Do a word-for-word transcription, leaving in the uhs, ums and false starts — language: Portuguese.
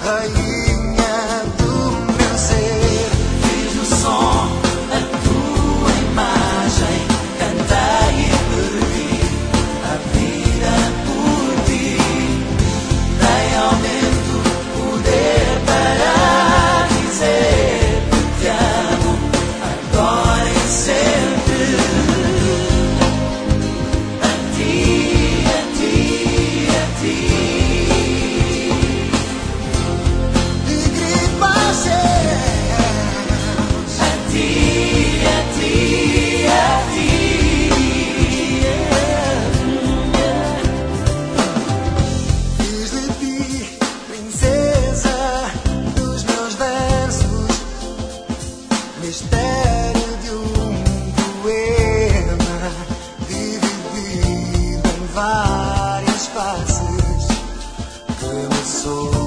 rainha do meu ser. Fiz o som, a tua imagem, cantei e perdi a vida por ti. Dei aumento, poder para dizer que te amo, agora e sempre. A ti, a ti, a ti. E grito aos céus. A ti, a ti, a ti. Fiz de ti, princesa dos meus versos, mistério de um poema dividido em várias faces que me sou.